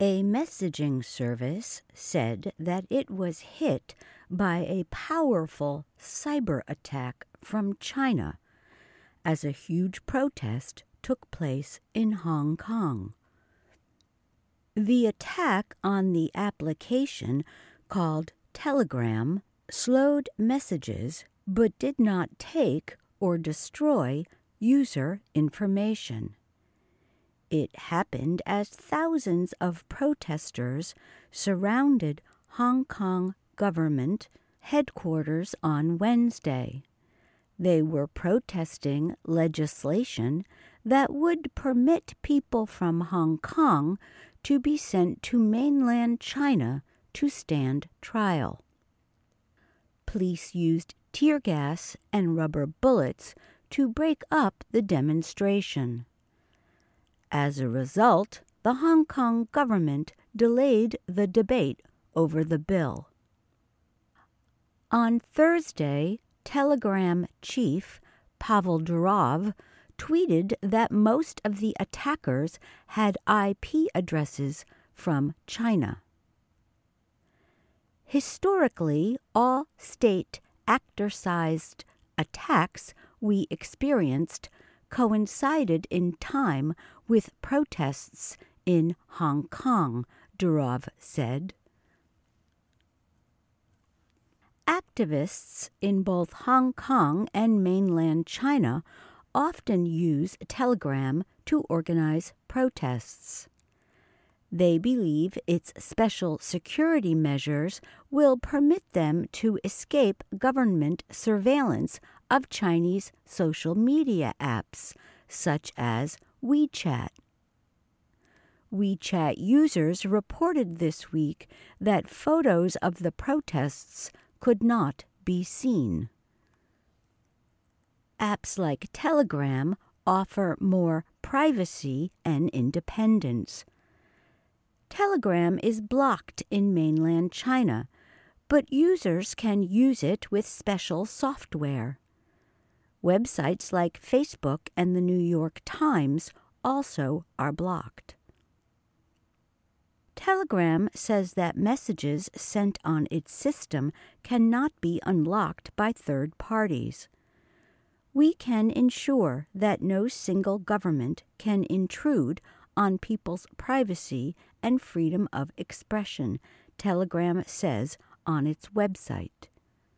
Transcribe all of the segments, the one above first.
A messaging service said that it was hit by a powerful cyber attack from China as a huge protest took place in Hong Kong. The attack on the application called Telegram slowed messages but did not take or destroy user information. It happened as thousands of protesters surrounded Hong Kong government headquarters on Wednesday. They were protesting legislation that would permit people from Hong Kong to be sent to mainland China to stand trial. Police used tear gas and rubber bullets to break up the demonstration. As a result, the Hong Kong government delayed the debate over the bill. On Thursday, Telegram chief Pavel Durov tweeted that most of the attackers had IP addresses from China. Historically, all state actor-sized attacks we experienced coincided in time with protests in Hong Kong, Durov said. Activists in both Hong Kong and mainland China often use Telegram to organize protests. They believe its special security measures will permit them to escape government surveillance of Chinese social media apps, such as WeChat. WeChat users reported this week that photos of the protests could not be seen. Apps like Telegram offer more privacy and independence. Telegram is blocked in mainland China, but users can use it with special software. Websites like Facebook and the New York Times also are blocked. Telegram says that messages sent on its system cannot be unlocked by third parties. We can ensure that no single government can intrude on people's privacy and freedom of expression, Telegram says on its website.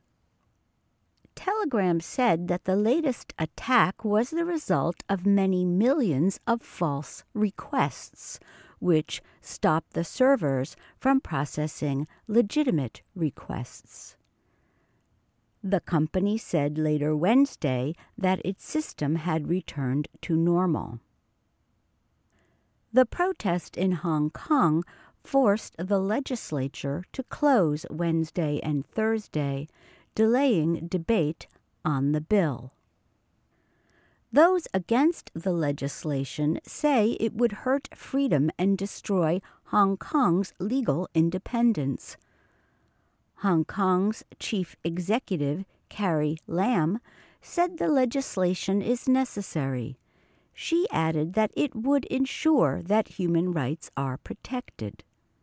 Telegram said that the latest attack was the result of many millions of false requests, which stopped the servers from processing legitimate requests. The company said later Wednesday that its system had returned to normal. The protest in Hong Kong forced the legislature to close Wednesday and Thursday, delaying debate on the bill. Those against the legislation say it would hurt freedom and destroy Hong Kong's legal independence. Hong Kong's chief executive, Carrie Lam, said the legislation is necessary. She added that it would ensure that human rights are protected.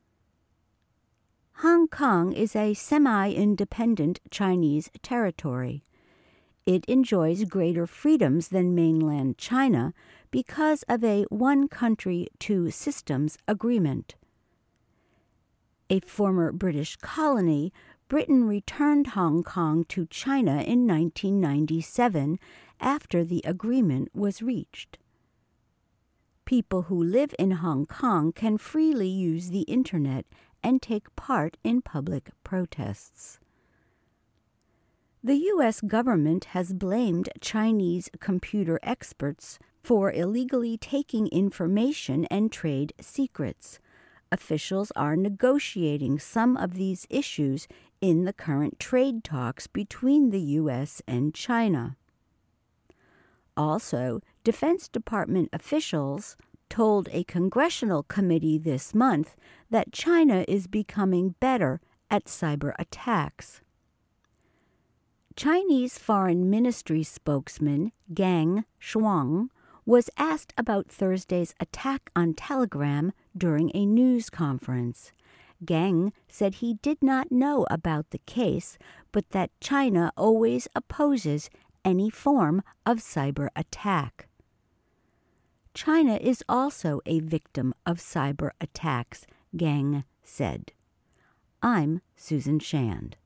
Hong Kong is a semi-independent Chinese territory. It enjoys greater freedoms than mainland China because of a one country, two systems agreement. A former British colony, Britain returned Hong Kong to China in 1997 after the agreement was reached. People who live in Hong Kong can freely use the Internet and take part in public protests. The U.S. government has blamed Chinese computer experts for illegally taking information and trade secrets. Officials are negotiating some of these issues in the current trade talks between the U.S. and China. Also, Defense Department officials told a congressional committee this month that China is becoming better at cyber attacks. Chinese Foreign Ministry spokesman Gang Shuang was asked about Thursday's attack on Telegram during a news conference. Geng said he did not know about the case, but that China always opposes any form of cyber attack. China is also a victim of cyber attacks, Geng said. I'm Susan Shand.